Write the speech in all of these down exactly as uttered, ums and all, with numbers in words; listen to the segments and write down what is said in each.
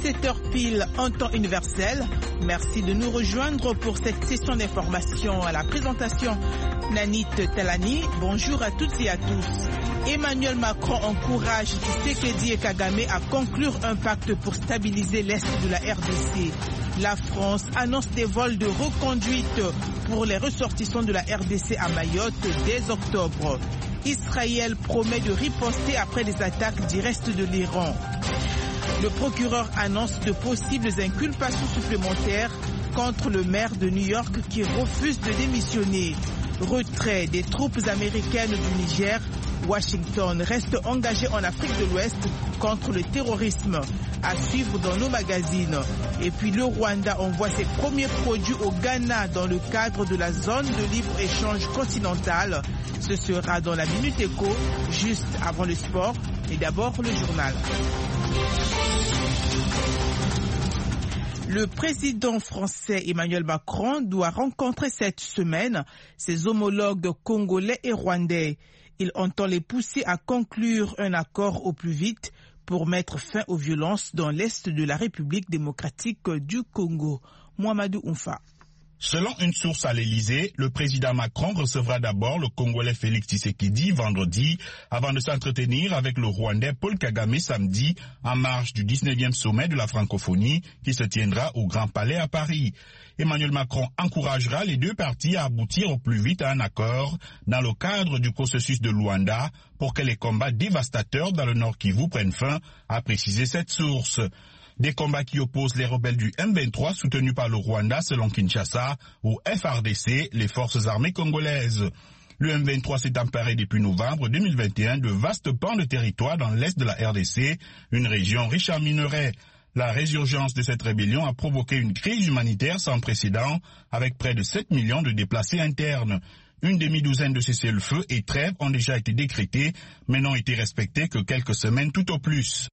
dix-sept heures pile en temps universel. Merci de nous rejoindre pour cette session d'information. À la présentation, Nanit Talani. Bonjour à toutes et à tous. Emmanuel Macron encourage Tshisekedi et Kagame à conclure un pacte pour stabiliser l'Est de la R D C. La France annonce des vols de reconduite pour les ressortissants de la R D C à Mayotte dès octobre. Israël promet de riposter après les attaques du reste de l'Iran. Le procureur annonce de possibles inculpations supplémentaires contre le maire de New York qui refuse de démissionner. Retrait des troupes américaines du Niger. Washington reste engagé en Afrique de l'Ouest contre le terrorisme. À suivre dans nos magazines. Et puis le Rwanda envoie ses premiers produits au Ghana dans le cadre de la zone de libre-échange continentale. Ce sera dans la Minute Éco, juste avant le sport. Et d'abord le journal. Le président français Emmanuel Macron doit rencontrer cette semaine ses homologues congolais et rwandais. Il entend les pousser à conclure un accord au plus vite pour mettre fin aux violences dans l'est de la République démocratique du Congo. Mouamadou Oumfa. Selon une source à l'Élysée, le président Macron recevra d'abord le Congolais Félix Tshisekedi vendredi avant de s'entretenir avec le Rwandais Paul Kagame samedi en marge du dix-neuvième sommet de la francophonie qui se tiendra au Grand Palais à Paris. Emmanuel Macron encouragera les deux parties à aboutir au plus vite à un accord dans le cadre du processus de Luanda pour que les combats dévastateurs dans le Nord Kivu prennent fin, a précisé cette source. Des combats qui opposent les rebelles du M vingt-trois soutenus par le Rwanda selon Kinshasa au F R D C, les forces armées congolaises. Le M vingt-trois s'est emparé depuis novembre deux mille vingt et un de vastes pans de territoire dans l'est de la R D C, une région riche en minerais. La résurgence de cette rébellion a provoqué une crise humanitaire sans précédent avec près de sept millions de déplacés internes. Une demi-douzaine de cessez-le-feu et trêves ont déjà été décrétées, mais n'ont été respectées que quelques semaines tout au plus.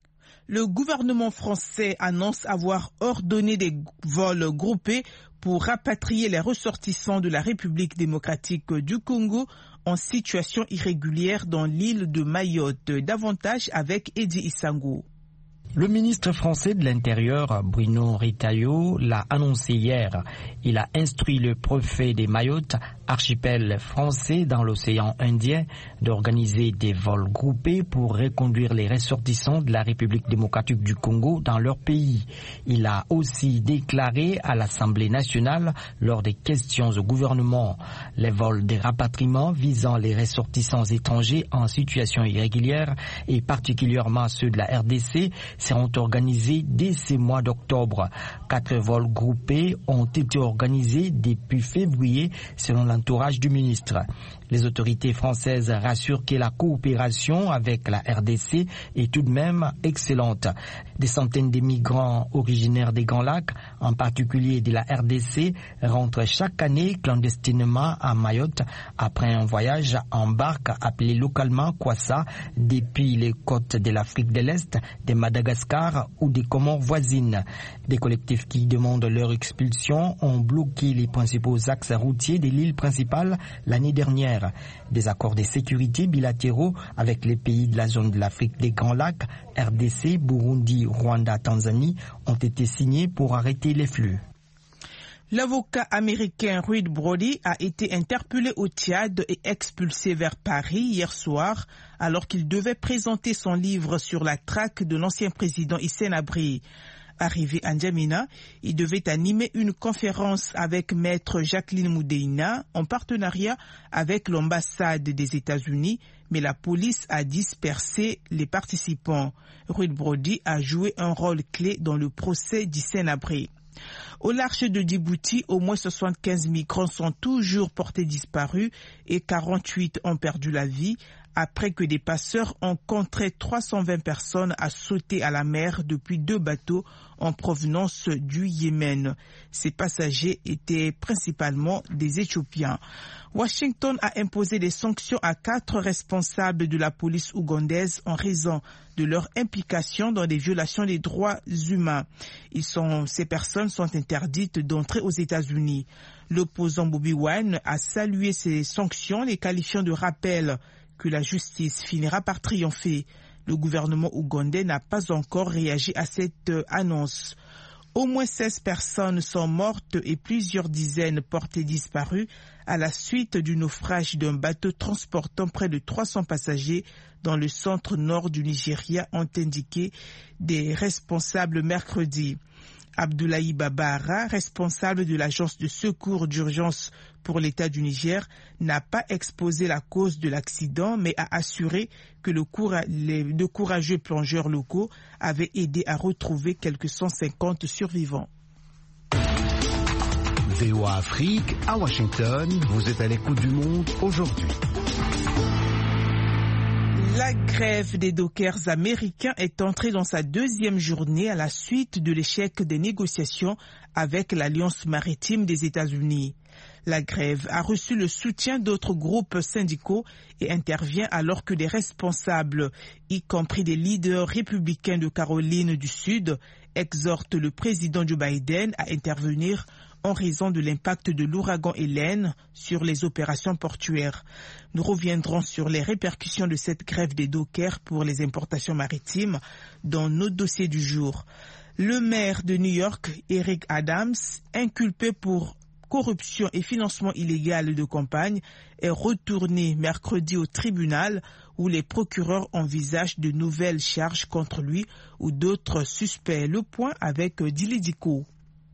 Le gouvernement français annonce avoir ordonné des vols groupés pour rapatrier les ressortissants de la République démocratique du Congo en situation irrégulière dans l'île de Mayotte. Davantage avec Eddie Issango. Le ministre français de l'Intérieur, Bruno Retailleau, l'a annoncé hier. Il a instruit le préfet des Mayotte, archipel français dans l'océan Indien, d'organiser des vols groupés pour reconduire les ressortissants de la République démocratique du Congo dans leur pays. Il a aussi déclaré à l'Assemblée nationale lors des questions au gouvernement. Les vols de rapatriement visant les ressortissants étrangers en situation irrégulière et particulièrement ceux de la R D C seront organisés dès ce mois d'octobre. Quatre vols groupés ont été organisés depuis février selon l'entourage du ministre. Les autorités françaises rassurent que la coopération avec la R D C est tout de même excellente. Des centaines de migrants originaires des Grands Lacs, en particulier de la R D C, rentrent chaque année clandestinement à Mayotte après un voyage en barque appelé localement Kwassa depuis les côtes de l'Afrique de l'Est, de Madagascar ou des Comores voisines. Des collectifs qui demandent leur expulsion ont bloqué les principaux axes routiers de l'île principale l'année dernière. Des accords de sécurité bilatéraux avec les pays de la zone de l'Afrique des Grands Lacs, R D C, Burundi, Rwanda, Tanzanie, ont été signés pour arrêter les flux. L'avocat américain Reed Brody a été interpellé au Tchad et expulsé vers Paris hier soir alors qu'il devait présenter son livre sur la traque de l'ancien président Hissène Habré. Arrivé à N'Djamena, il devait animer une conférence avec maître Jacqueline Moudeina en partenariat avec l'ambassade des États-Unis, mais la police a dispersé les participants. Reed Brody a joué un rôle clé dans le procès d'Hissène Habré. Au large de Djibouti, au moins soixante-quinze migrants sont toujours portés disparus et quarante-huit ont perdu la vie après que des passeurs ont contraint trois cent vingt personnes à sauter à la mer depuis deux bateaux en provenance du Yémen. Ces passagers étaient principalement des Éthiopiens. Washington a imposé des sanctions à quatre responsables de la police ougandaise en raison de leur implication dans des violations des droits humains. Ils sont, ces personnes sont interdites d'entrer aux États-Unis. L'opposant Bobi Wine a salué ces sanctions, les qualifiant de rappel que la justice finira par triompher. Le gouvernement ougandais n'a pas encore réagi à cette annonce. Au moins seize personnes sont mortes et plusieurs dizaines portées disparues à la suite du naufrage d'un bateau transportant près de trois cents passagers dans le centre-nord du Nigeria, ont indiqué des responsables mercredi. Abdoulaye Babara, responsable de l'agence de secours d'urgence pour l'État du Niger, n'a pas exposé la cause de l'accident, mais a assuré que le coura- les, de courageux plongeurs locaux avaient aidé à retrouver quelques cent cinquante survivants. V O A Afrique, à Washington, vous êtes à l'écoute du monde aujourd'hui. La grève des dockers américains est entrée dans sa deuxième journée à la suite de l'échec des négociations avec l'Alliance maritime des États-Unis. La grève a reçu le soutien d'autres groupes syndicaux et intervient alors que des responsables, y compris des leaders républicains de Caroline du Sud, exhortent le président Joe Biden à intervenir en raison de l'impact de l'ouragan Hélène sur les opérations portuaires. Nous reviendrons sur les répercussions de cette grève des dockers pour les importations maritimes dans nos dossiers du jour. Le maire de New York, Eric Adams, inculpé pour corruption et financement illégal de campagne, est retourné mercredi au tribunal où les procureurs envisagent de nouvelles charges contre lui ou d'autres suspects. Le point avec Dili Diko.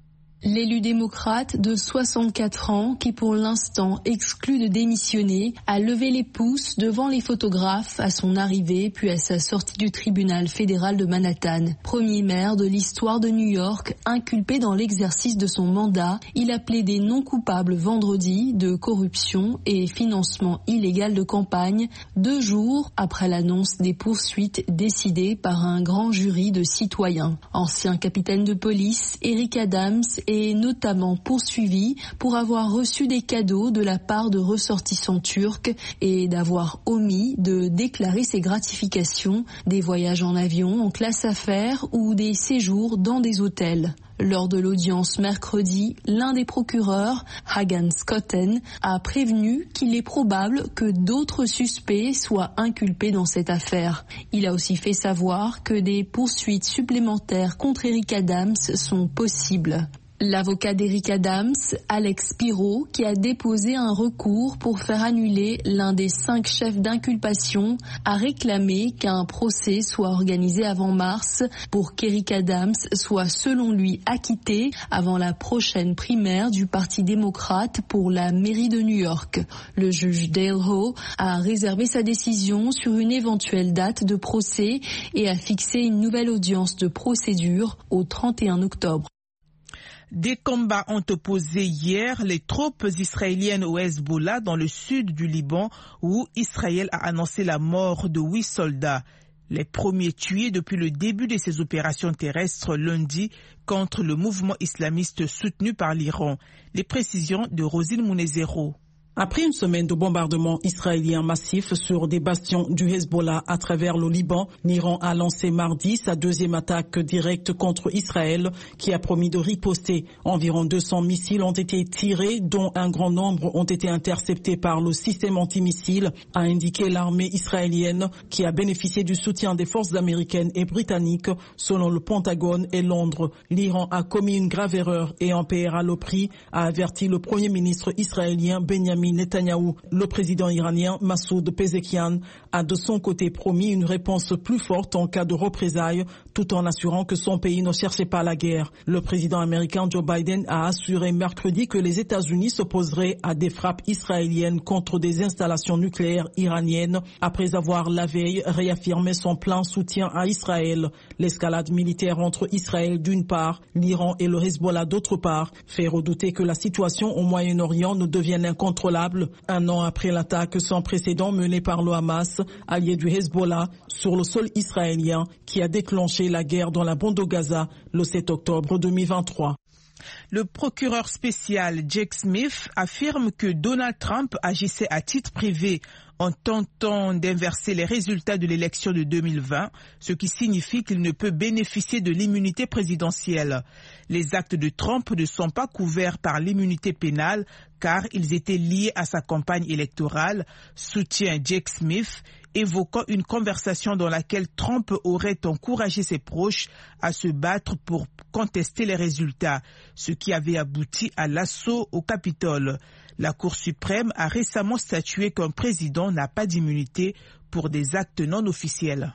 L'élu démocrate de soixante-quatre ans, qui pour l'instant exclut de démissionner, a levé les pouces devant les photographes à son arrivée puis à sa sortie du tribunal fédéral de Manhattan. Premier maire de l'histoire de New York, inculpé dans l'exercice de son mandat, il a plaidé non coupable vendredi de corruption et financement illégal de campagne, deux jours après l'annonce des poursuites décidées par un grand jury de citoyens. Ancien capitaine de police, Eric Adams est notamment poursuivi pour avoir reçu des cadeaux de la part de ressortissants turcs et d'avoir omis de déclarer ses gratifications, des voyages en avion en classe affaires ou des séjours dans des hôtels. Lors de l'audience mercredi, l'un des procureurs, Hagan Scotten, a prévenu qu'il est probable que d'autres suspects soient inculpés dans cette affaire. Il a aussi fait savoir que des poursuites supplémentaires contre Eric Adams sont possibles. L'avocat d'Eric Adams, Alex Pirot, qui a déposé un recours pour faire annuler l'un des cinq chefs d'inculpation, a réclamé qu'un procès soit organisé avant mars pour qu'Eric Adams soit selon lui acquitté avant la prochaine primaire du Parti démocrate pour la mairie de New York. Le juge Dale Ho a réservé sa décision sur une éventuelle date de procès et a fixé une nouvelle audience de procédure au trente et un octobre. Des combats ont opposé hier les troupes israéliennes au Hezbollah dans le sud du Liban où Israël a annoncé la mort de huit soldats. Les premiers tués depuis le début de ces opérations terrestres lundi contre le mouvement islamiste soutenu par l'Iran. Les précisions de Rosine Mounezero. Après une semaine de bombardements israéliens massifs sur des bastions du Hezbollah à travers le Liban, l'Iran a lancé mardi sa deuxième attaque directe contre Israël qui a promis de riposter. Environ deux cents missiles ont été tirés, dont un grand nombre ont été interceptés par le système antimissile, a indiqué l'armée israélienne qui a bénéficié du soutien des forces américaines et britanniques selon le Pentagone et Londres. L'Iran a commis une grave erreur et en paiera le prix, a averti le premier ministre israélien Benjamin Netanyahou. Le président iranien Massoud Pezeshkian a de son côté promis une réponse plus forte en cas de représailles, tout en assurant que son pays ne cherchait pas la guerre. Le président américain Joe Biden a assuré mercredi que les États-Unis s'opposeraient à des frappes israéliennes contre des installations nucléaires iraniennes, après avoir la veille réaffirmé son plein soutien à Israël. L'escalade militaire entre Israël d'une part, l'Iran et le Hezbollah d'autre part, fait redouter que la situation au Moyen-Orient ne devienne incontrôlable. Un an après l'attaque sans précédent menée par le Hamas, allié du Hezbollah, sur le sol israélien, qui a déclenché la guerre dans la bande de Gaza le sept octobre deux mille vingt-trois. Le procureur spécial Jack Smith affirme que Donald Trump agissait à titre privé en tentant d'inverser les résultats de l'élection de deux mille vingt, ce qui signifie qu'il ne peut bénéficier de l'immunité présidentielle. Les actes de Trump ne sont pas couverts par l'immunité pénale car ils étaient liés à sa campagne électorale, soutient Jack Smith, évoquant une conversation dans laquelle Trump aurait encouragé ses proches à se battre pour contester les résultats, ce qui avait abouti à l'assaut au Capitole. La Cour suprême a récemment statué qu'un président n'a pas d'immunité pour des actes non officiels.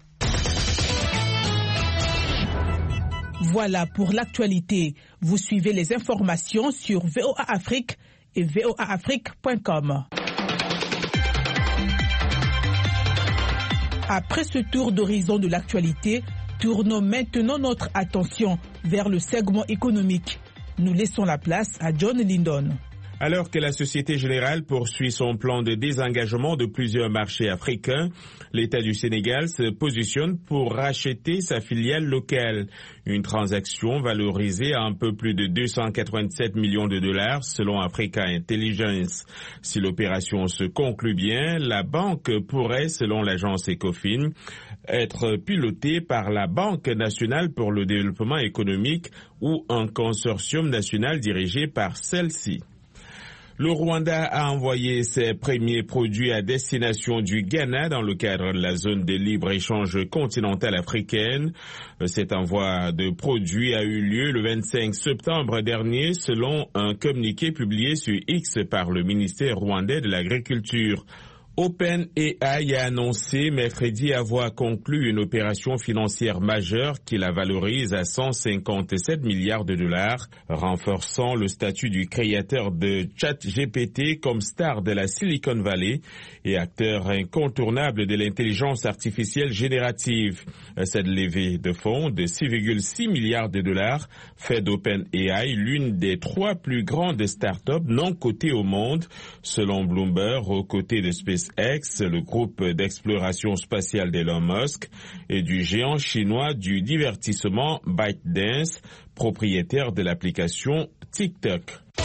Voilà pour l'actualité. Vous suivez les informations sur V O A Afrique et V O A Afrique point com. Après ce tour d'horizon de l'actualité, tournons maintenant notre attention vers le segment économique. Nous laissons la place à John Lindon. Alors que la Société Générale poursuit son plan de désengagement de plusieurs marchés africains, l'État du Sénégal se positionne pour racheter sa filiale locale. Une transaction valorisée à un peu plus de deux cent quatre-vingt-sept millions de dollars selon Africa Intelligence. Si l'opération se conclut bien, la banque pourrait, selon l'agence Ecofin, être pilotée par la Banque nationale pour le développement économique ou un consortium national dirigé par celle-ci. Le Rwanda a envoyé ses premiers produits à destination du Ghana dans le cadre de la zone de libre-échange continentale africaine. Cet envoi de produits a eu lieu le vingt-cinq septembre dernier selon un communiqué publié sur X par le ministère rwandais de l'Agriculture. OpenAI a annoncé mercredi avoir conclu une opération financière majeure qui la valorise à cent cinquante-sept milliards de dollars, renforçant le statut du créateur de ChatGPT comme star de la Silicon Valley et acteur incontournable de l'intelligence artificielle générative. Cette levée de fonds de six virgule six milliards de dollars fait d'OpenAI l'une des trois plus grandes startups non cotées au monde, selon Bloomberg, aux côtés de SpaceX, le groupe d'exploration spatiale d'Elon Musk, et du géant chinois du divertissement ByteDance, propriétaire de l'application TikTok.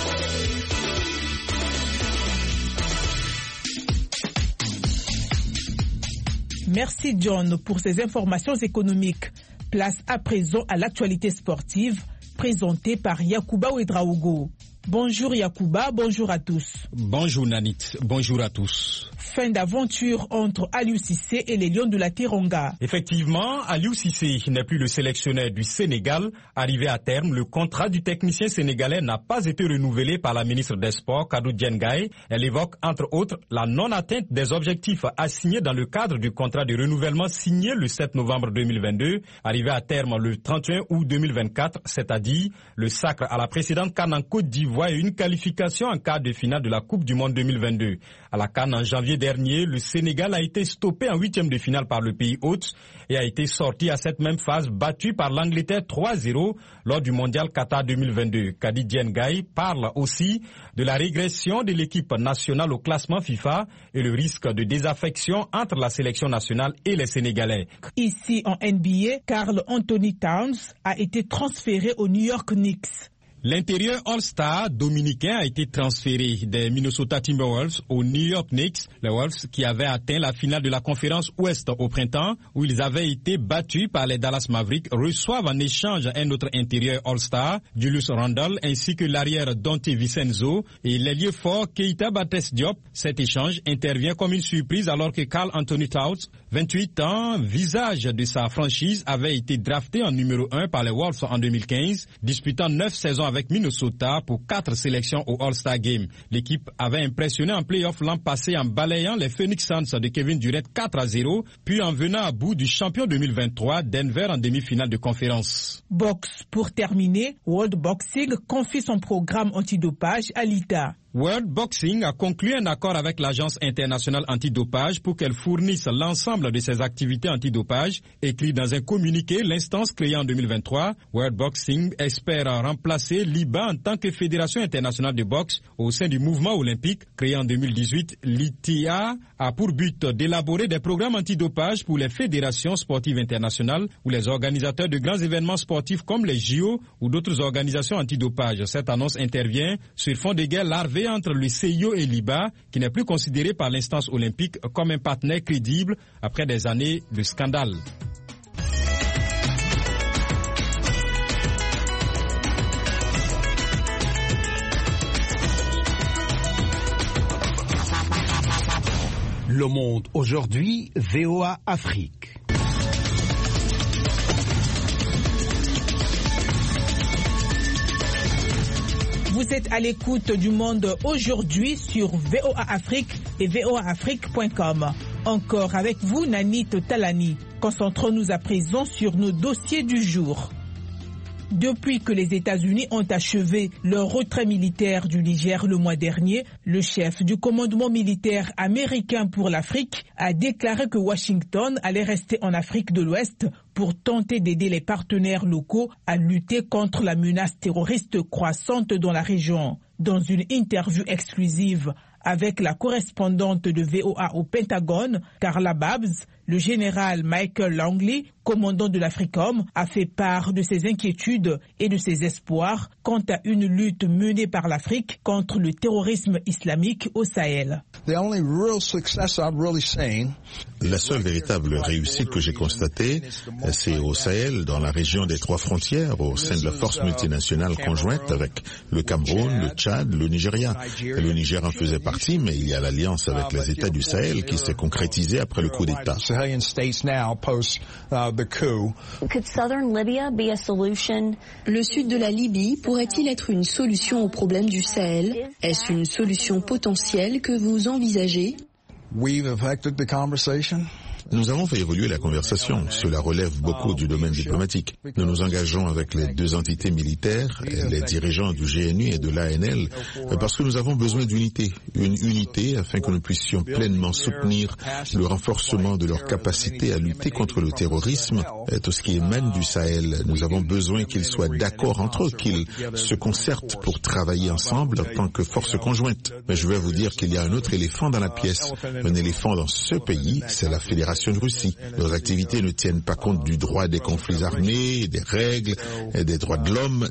Merci John pour ces informations économiques. Place à présent à l'actualité sportive présentée par Yacouba Ouedraogo. Bonjour Yacouba, bonjour à tous. Bonjour Nanit, bonjour à tous. Fin d'aventure entre Aliou Cissé et les Lions de la Teranga. Effectivement, Aliou Cissé n'est plus le sélectionneur du Sénégal. Arrivé à terme, le contrat du technicien sénégalais n'a pas été renouvelé par la ministre des Sports, Kadou Diengay. Elle évoque entre autres la non-atteinte des objectifs assignés dans le cadre du contrat de renouvellement signé le sept novembre deux mille vingt-deux. Arrivé à terme le trente et un août deux mille vingt-quatre, c'est-à-dire le sacre à la précédente CAN en Côte d'Ivoire et une qualification en quart de finale de la Coupe du Monde deux mille vingt-deux. À la CAN en janvier dernier, le Sénégal a été stoppé en huitième de finale par le pays hôte et a été sorti à cette même phase battu par l'Angleterre trois zéro lors du Mondial Qatar deux mille vingt-deux. Kadi Diengay parle aussi de la régression de l'équipe nationale au classement FIFA et le risque de désaffection entre la sélection nationale et les Sénégalais. Ici en N B A, Karl Anthony Towns a été transféré au New York Knicks. L'intérieur All-Star dominicain a été transféré des Minnesota Timberwolves aux New York Knicks. Les Wolves qui avaient atteint la finale de la conférence Ouest au printemps, où ils avaient été battus par les Dallas Mavericks, reçoivent en échange un autre intérieur All-Star, Julius Randle, ainsi que l'arrière Dante Vincenzo et l'ailier fort Keita Bates Diop. Cet échange intervient comme une surprise alors que Karl Anthony Towns, vingt-huit ans, visage de sa franchise, avait été drafté en numéro un par les Wolves en deux mille quinze, disputant neuf saisons avec Minnesota pour quatre sélections au All-Star Game. L'équipe avait impressionné en play-off l'an passé en balayant les Phoenix Suns de Kevin Durant quatre à zéro, puis en venant à bout du champion deux mille vingt-trois, Denver, en demi-finale de conférence. Boxe. Pour terminer, World Boxing confie son programme antidopage à l'I T A. World Boxing a conclu un accord avec l'Agence internationale antidopage pour qu'elle fournisse l'ensemble de ses activités antidopage. Écrit dans un communiqué, l'instance créée en deux mille vingt-trois, World Boxing espère remplacer l'I B A en tant que fédération internationale de boxe au sein du mouvement olympique. Créé en deux mille dix-huit, l'I T A a pour but d'élaborer des programmes antidopage pour les fédérations sportives internationales ou les organisateurs de grands événements sportifs comme les J O ou d'autres organisations antidopage. Cette annonce intervient sur fond de guerre larvée entre le C I O et l'I B A, qui n'est plus considéré par l'instance olympique comme un partenaire crédible après des années de scandale. Le Monde aujourd'hui, V O A Afrique. Vous êtes à l'écoute du Monde aujourd'hui sur V O A Afrique et V O A Afrique point com. Encore avec vous, Nanit Talani. Concentrons-nous à présent sur nos dossiers du jour. Depuis que les États-Unis ont achevé leur retrait militaire du Niger le mois dernier, le chef du commandement militaire américain pour l'Afrique a déclaré que Washington allait rester en Afrique de l'Ouest pour tenter d'aider les partenaires locaux à lutter contre la menace terroriste croissante dans la région. Dans une interview exclusive avec la correspondante de V O A au Pentagone, Carla Babs, le général Michael Langley, commandant de l'AFRICOM, a fait part de ses inquiétudes et de ses espoirs quant à une lutte menée par l'Afrique contre le terrorisme islamique au Sahel. La seule véritable réussite que j'ai constatée, c'est au Sahel, dans la région des trois frontières, au sein de la force multinationale conjointe avec le Cameroun, le Tchad, le Nigeria. Et le Niger en faisait partie, mais il y a l'alliance avec les États du Sahel qui s'est concrétisée après le coup d'État. Le sud de la Libye pourrait-il être une solution au problème du Sahel? Est-ce une solution potentielle que vous envisagez? Nous avons fait évoluer la conversation. Cela relève beaucoup du domaine diplomatique. Nous nous engageons avec les deux entités militaires, les dirigeants du G N U et de l'A N L, parce que nous avons besoin d'unité. Une unité afin que nous puissions pleinement soutenir le renforcement de leur capacité à lutter contre le terrorisme, tout ce qui émane du Sahel. Nous avons besoin qu'ils soient d'accord entre eux, qu'ils se concertent pour travailler ensemble en tant que force conjointe. Mais je vais vous dire qu'il y a un autre éléphant dans la pièce. Un éléphant dans ce pays, c'est la Fédération de Russie. Nos activités ne tiennent pas compte du droit des conflits armés, des règles, et des droits de l'homme.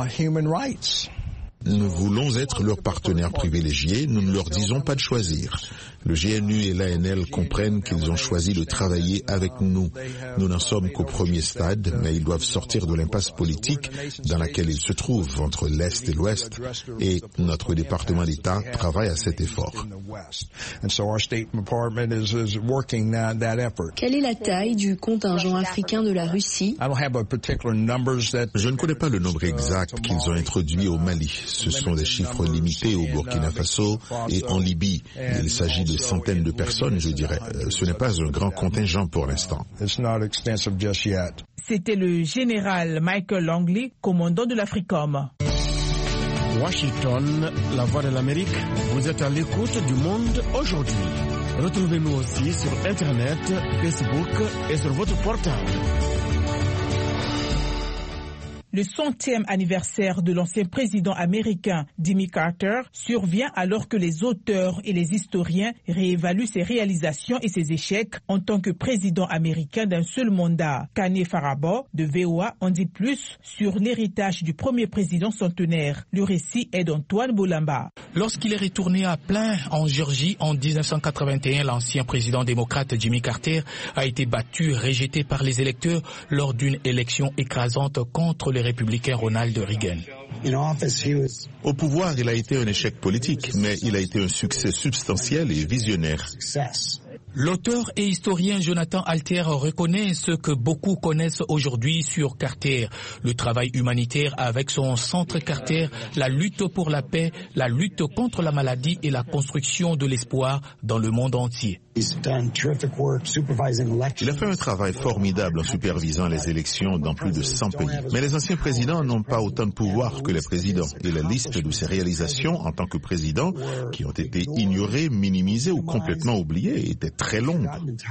Nous voulons être leurs partenaires privilégiés, nous ne leur disons pas de choisir. Le G N U et l'A N L comprennent qu'ils ont choisi de travailler avec nous. Nous n'en sommes qu'au premier stade, mais ils doivent sortir de l'impasse politique dans laquelle ils se trouvent entre l'Est et l'Ouest, et notre département d'État travaille à cet effort. Quelle est la taille du contingent africain de la Russie? Je ne connais pas le nombre exact qu'ils ont introduit au Mali. Ce sont des chiffres limités au Burkina Faso et en Libye. Il s'agit de centaines de personnes, je dirais. Ce n'est pas un grand contingent pour l'instant. C'était le général Michael Langley, commandant de l'AFRICOM. Washington, la voix de l'Amérique, vous êtes à l'écoute du Monde aujourd'hui. Retrouvez-nous aussi sur Internet, Facebook et sur votre portable. Le centième anniversaire de l'ancien président américain Jimmy Carter survient alors que les auteurs et les historiens réévaluent ses réalisations et ses échecs en tant que président américain d'un seul mandat. Kane Farabo de V O A en dit plus sur l'héritage du premier président centenaire. Le récit est d'Antoine Bolamba. Lorsqu'il est retourné à plein en Géorgie en dix-neuf cent quatre-vingt-un, l'ancien président démocrate Jimmy Carter a été battu, rejeté par les électeurs lors d'une élection écrasante contre les républicain Ronald Reagan. Au pouvoir, il a été un échec politique, mais il a été un succès substantiel et visionnaire. L'auteur et historien Jonathan Alter reconnaît ce que beaucoup connaissent aujourd'hui sur Carter, le travail humanitaire avec son centre Carter, la lutte pour la paix, la lutte contre la maladie et la construction de l'espoir dans le monde entier. Il a fait un travail formidable en supervisant les élections dans plus de cent pays. Mais les anciens présidents n'ont pas autant de pouvoir que les présidents. Et la liste de ses réalisations en tant que président, qui ont été ignorées, minimisées ou complètement oubliées, était très longue.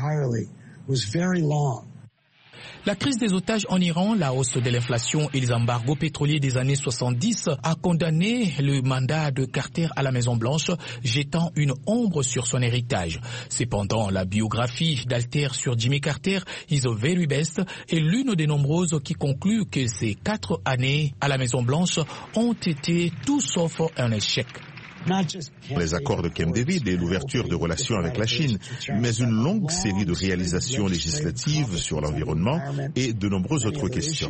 La crise des otages en Iran, la hausse de l'inflation et les embargos pétroliers des années soixante-dix a condamné le mandat de Carter à la Maison-Blanche, jetant une ombre sur son héritage. Cependant, la biographie d'Alter sur Jimmy Carter, Is a Very Best, est l'une des nombreuses qui conclut que ces quatre années à la Maison-Blanche ont été tout sauf un échec. Les accords de Camp David et l'ouverture de relations avec la Chine, mais une longue série de réalisations législatives sur l'environnement et de nombreuses autres questions.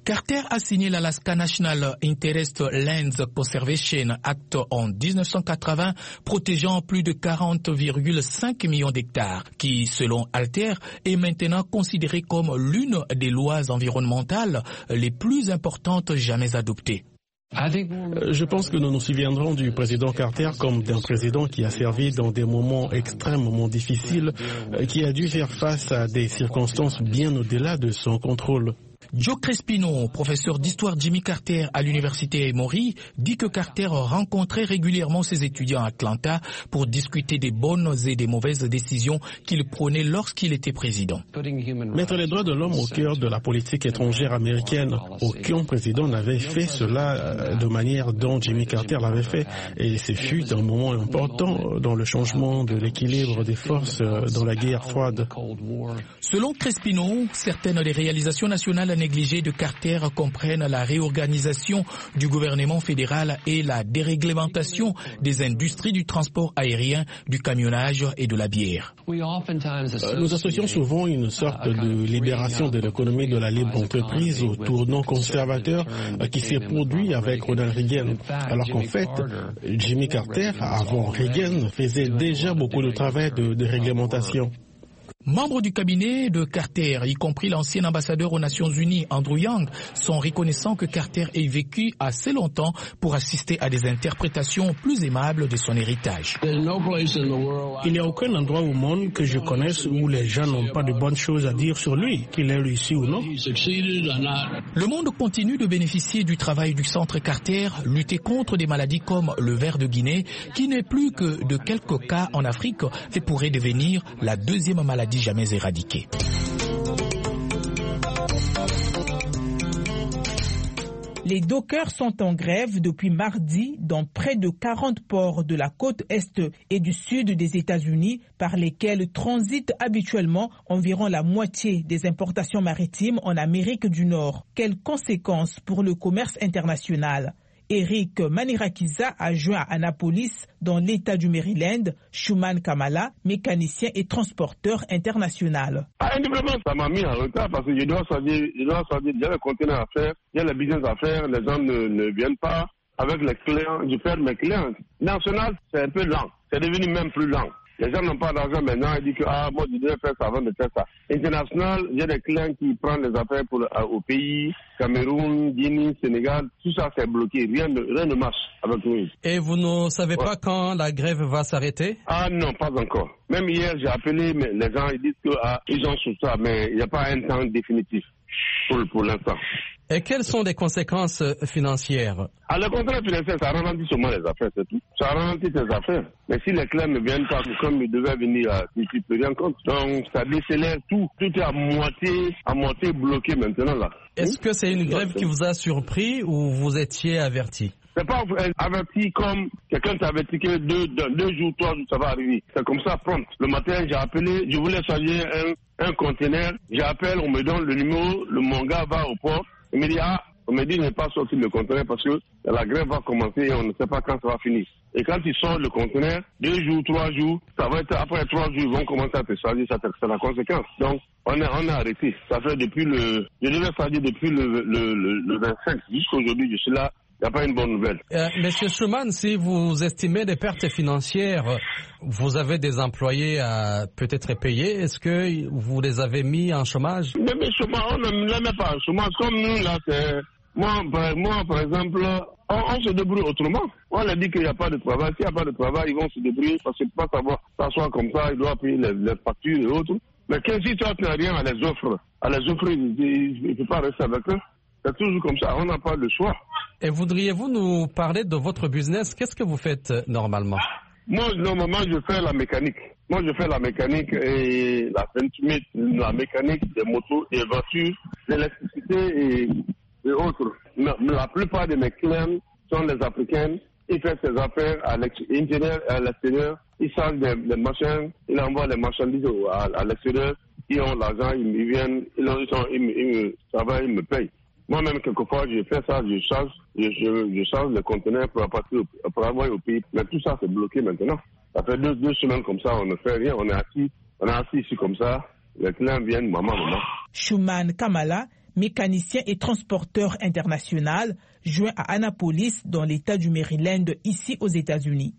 Carter a signé l'Alaska National Interest Lands Conservation Act en dix-neuf cent quatre-vingts, protégeant plus de quarante virgule cinq millions d'hectares, qui, selon Alter, est maintenant considérée comme l'une des lois environnementales les plus importantes jamais adoptées. Je pense que nous nous souviendrons du président Carter comme d'un président qui a servi dans des moments extrêmement difficiles, qui a dû faire face à des circonstances bien au-delà de son contrôle. Joe Crespino, professeur d'histoire Jimmy Carter à l'université Emory, dit que Carter rencontrait régulièrement ses étudiants à Atlanta pour discuter des bonnes et des mauvaises décisions qu'il prenait lorsqu'il était président. Mettre les droits de l'homme au cœur de la politique étrangère américaine, aucun président n'avait fait cela de manière dont Jimmy Carter l'avait fait, et ce fut un moment important dans le changement de l'équilibre des forces dans la guerre froide. Selon Crespino, certaines des réalisations nationales négligées de Carter comprennent la réorganisation du gouvernement fédéral et la déréglementation des industries du transport aérien, du camionnage et de la bière. Nous associons souvent une sorte de libération de l'économie de la libre entreprise au tournant conservateur qui s'est produit avec Ronald Reagan, alors qu'en fait, Jimmy Carter, avant Reagan, faisait déjà beaucoup de travail de, de réglementation. Membres du cabinet de Carter, y compris l'ancien ambassadeur aux Nations Unies, Andrew Young, sont reconnaissants que Carter ait vécu assez longtemps pour assister à des interprétations plus aimables de son héritage. Il n'y a aucun endroit au monde que je connaisse où les gens n'ont pas de bonnes choses à dire sur lui, qu'il ait réussi ou non. Le monde continue de bénéficier du travail du Centre Carter, lutter contre des maladies comme le ver de Guinée, qui n'est plus que de quelques cas en Afrique et pourrait devenir la deuxième maladie jamais éradiquée. Les dockers sont en grève depuis mardi dans près de quarante ports de la côte est et du sud des États-Unis par lesquels transitent habituellement environ la moitié des importations maritimes en Amérique du Nord. Quelles conséquences pour le commerce international ? Eric Manirakiza a joint à Annapolis, dans l'État du Maryland, Shuman Kamala, mécanicien et transporteur international. Ah, indépendamment, ça m'a mis en retard parce que je dois choisir, je dois choisir, il y a le conteneur à faire, il y a le business à faire, les gens ne, ne viennent pas avec les clients, je perds mes clients. National, c'est un peu lent, c'est devenu même plus lent. Les gens n'ont pas d'argent maintenant, ils disent que ah, moi je devais faire ça avant de faire ça. International, il y a des clients qui prennent les affaires pour, euh, au pays, Cameroun, Guinée, Sénégal, tout ça c'est bloqué, rien ne, rien ne marche avec nous. Et vous ne savez ouais. pas quand la grève va s'arrêter? Ah non, pas encore. Même hier j'ai appelé, mais les gens ils disent que ah, ils ont sur ça, mais il n'y a pas un temps définitif pour, pour l'instant. Et quelles sont les conséquences financières? À la conséquence financière, ça ralentit seulement les affaires, c'est tout. Ça ralentit les affaires. Mais si les clients ne viennent pas comme ils devaient venir, ils ne peuvent rien compte. Donc ça décélère tout. Tout est à moitié, à moitié bloqué maintenant là. Est-ce que c'est une grève qui vous a surpris ou vous étiez averti? C'est pas averti comme quelqu'un t'avertit que deux, deux, deux jours, trois jours, ça va arriver. C'est comme ça, prompt. Le matin, j'ai appelé, je voulais charger un, un conteneur. J'appelle, on me donne le numéro, le mon gars va au port. Il me dit, ah, on me dit, je n'ai pas sorti le conteneur parce que la grève va commencer et on ne sait pas quand ça va finir. Et quand ils sortent le conteneur, deux jours, trois jours, ça va être, après trois jours, ils vont commencer à te charger, ça c'est la conséquence. Donc, on a, on a arrêté. Ça fait depuis le, je devais charger depuis le, le, le, le vingt-cinq jusqu'aujourd'hui, je suis là. Il n'y a pas une bonne nouvelle. Euh, Monsieur Schumann, si vous estimez des pertes financières, vous avez des employés à peut-être payer. Est-ce que vous les avez mis en chômage? Mais, mais chômage, on ne les met pas en chômage. Comme nous, là, c'est... Moi, par, moi, par exemple, on, on se débrouille autrement. On leur dit qu'il n'y a pas de travail. S'il n'y a pas de travail, ils vont se débrouiller parce que pas savoir s'asseoir comme ça, ils doivent payer les, les factures et autres. Mais si tu n'as rien à les offres, à les offrir, il ne faut pas rester avec eux. C'est toujours comme ça, on n'a pas le choix. Et voudriez-vous nous parler de votre business? Qu'est-ce que vous faites normalement? Moi, normalement, je fais la mécanique. Moi, je fais la mécanique et la peinture, la mécanique des motos, des voitures, l'électricité et, et autres. Mais la plupart de mes clients sont les Africains. Ils font ses affaires à l'extérieur, à l'extérieur. Ils chargent des, des machines, ils envoient les marchandises à, à l'extérieur. Ils ont l'argent, ils viennent, ils, ont, ils, sont, ils, ils me travaillent, ils me payent. Moi-même, quelquefois, je fais ça, je charge, je, je, je charge le conteneur pour, partir, pour envoyer au pays. Mais tout ça, c'est bloqué maintenant. Ça fait deux, deux semaines comme ça, on ne fait rien. On est assis, on est assis ici comme ça. Les clients viennent, maman, maman. Shuman Kamala, mécanicien et transporteur international, joint à Annapolis, dans l'État du Maryland, ici aux États-Unis.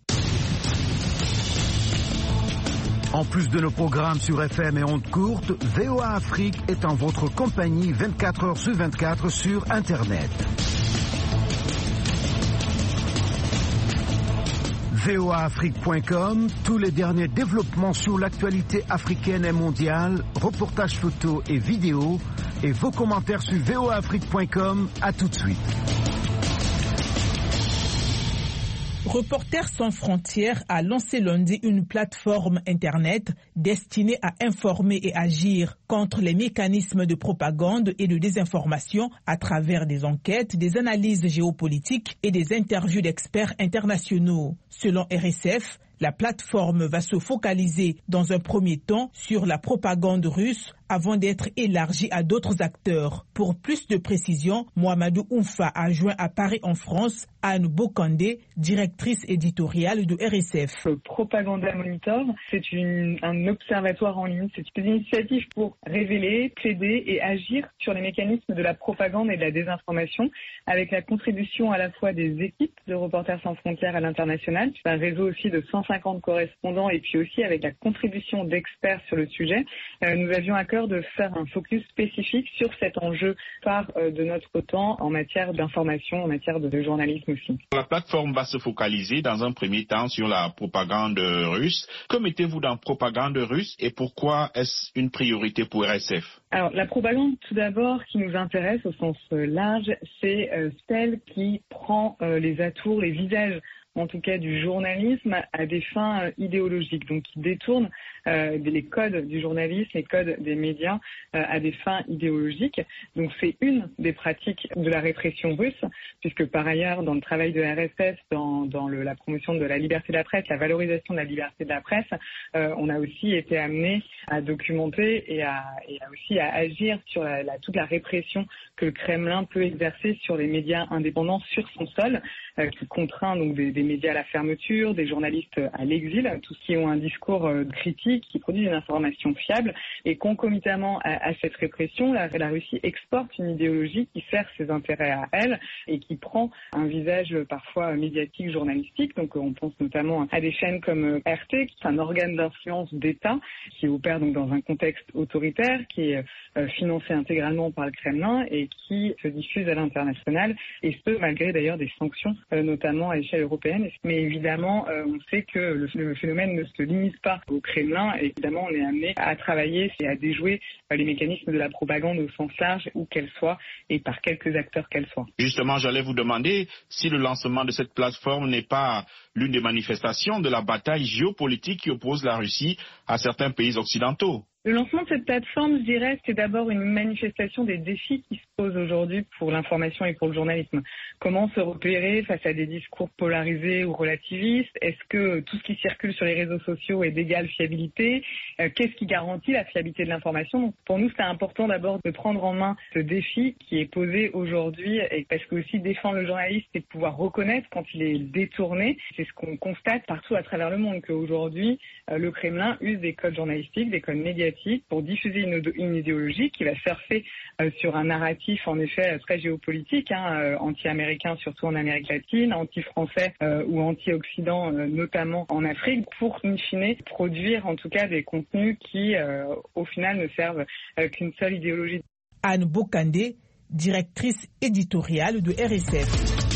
En plus de nos programmes sur F M et ondes courtes, V O A Afrique est en votre compagnie vingt-quatre heures sur vingt-quatre sur Internet. V O A Afrique point com, tous les derniers développements sur l'actualité africaine et mondiale, reportages photos et vidéos, et vos commentaires sur V O A Afrique point com. À tout de suite. Reporters sans frontières a lancé lundi une plateforme Internet destinée à informer et agir contre les mécanismes de propagande et de désinformation à travers des enquêtes, des analyses géopolitiques et des interviews d'experts internationaux. Selon R S F, la plateforme va se focaliser dans un premier temps sur la propagande russe avant d'être élargie à d'autres acteurs. Pour plus de précision, Mohamedou Oumfa a joint à Paris en France Anne Bokandé, directrice éditoriale de R S F. Le Propaganda Monitor, c'est une, un observatoire en ligne. C'est une initiative pour révéler, plaider et agir sur les mécanismes de la propagande et de la désinformation, avec la contribution à la fois des équipes de Reporters sans frontières à l'international, un réseau aussi de cent cinquante correspondants, et puis aussi avec la contribution d'experts sur le sujet. Euh, nous avions à cœur de faire un focus spécifique sur cet enjeu phare euh, de notre temps en matière d'information, en matière de, de journalisme aussi. La plateforme va se focaliser dans un premier temps sur la propagande russe. Que mettez-vous dans propagande russe et pourquoi est-ce une priorité pour R S F? Alors, la propagande, tout d'abord, qui nous intéresse au sens euh, large, c'est euh, celle qui prend euh, les atours, les visages, en tout cas du journalisme, à des fins euh, idéologiques, donc qui détournent euh, les codes du journalisme, les codes des médias euh, à des fins idéologiques. Donc c'est une des pratiques de la répression russe, puisque par ailleurs, dans le travail de R S F, dans, dans le, la promotion de la liberté de la presse, la valorisation de la liberté de la presse, euh, on a aussi été amené à documenter et, à, et à aussi à agir sur la, la, toute la répression que le Kremlin peut exercer sur les médias indépendants sur son sol, euh, qui contraint donc des, des médias à la fermeture, des journalistes à l'exil, tous qui ont un discours euh, critique, qui produisent une information fiable. Et concomitamment à, à cette répression, la, la Russie exporte une idéologie qui sert ses intérêts à elle et qui prend un visage euh, parfois médiatique, journalistique. Donc on pense notamment à des chaînes comme euh, R T, qui est un organe d'influence d'État, qui opère donc dans un contexte autoritaire, qui est euh, financé intégralement par le Kremlin et qui se diffuse à l'international, et ce, malgré d'ailleurs des sanctions, euh, notamment à l'échelle européenne. Mais évidemment, euh, on sait que le, le phénomène ne se limite pas au Kremlin. Et évidemment, on est amené à travailler et à déjouer euh, les mécanismes de la propagande au sens large, où qu'elle soit, et par quelques acteurs qu'elle soit. Justement, j'allais vous demander si le lancement de cette plateforme n'est pas l'une des manifestations de la bataille géopolitique qui oppose la Russie à certains pays occidentaux. Le lancement de cette plateforme, je dirais, c'est d'abord une manifestation des défis qui se posent aujourd'hui pour l'information et pour le journalisme. Comment se repérer face à des discours polarisés ou relativistes? Est-ce que tout ce qui circule sur les réseaux sociaux est d'égale fiabilité? euh, Qu'est-ce qui garantit la fiabilité de l'information? Donc, pour nous, c'est important d'abord de prendre en main ce défi qui est posé aujourd'hui, et parce que aussi défendre le journaliste, c'est de pouvoir reconnaître quand il est détourné. C'est ce qu'on constate partout à travers le monde, qu'aujourd'hui, euh, le Kremlin use des codes journalistiques, des codes médiatiques, pour diffuser une, une idéologie qui va surfer euh, sur un narratif en effet très géopolitique, hein, euh, anti-américain surtout en Amérique latine, anti-français euh, ou anti-occident euh, notamment en Afrique, pour in fine produire en tout cas des contenus qui euh, au final ne servent euh, qu'une seule idéologie. Anne Bokandé, directrice éditoriale de R S F.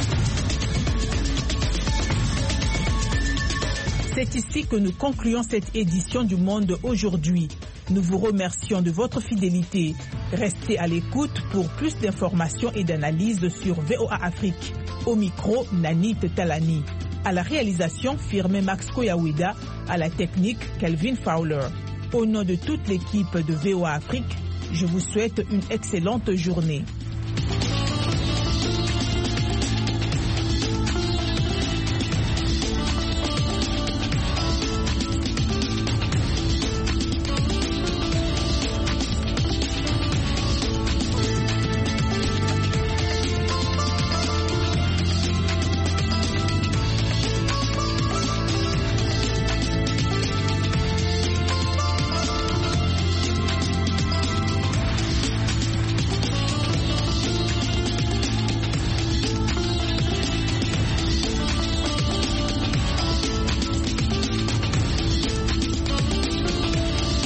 C'est ici que nous concluons cette édition du Monde aujourd'hui. Nous vous remercions de votre fidélité. Restez à l'écoute pour plus d'informations et d'analyses sur V O A Afrique. Au micro, Nanit Talani. À la réalisation, Firmin Max Koyawida. À la technique, Kelvin Fowler. Au nom de toute l'équipe de V O A Afrique, je vous souhaite une excellente journée.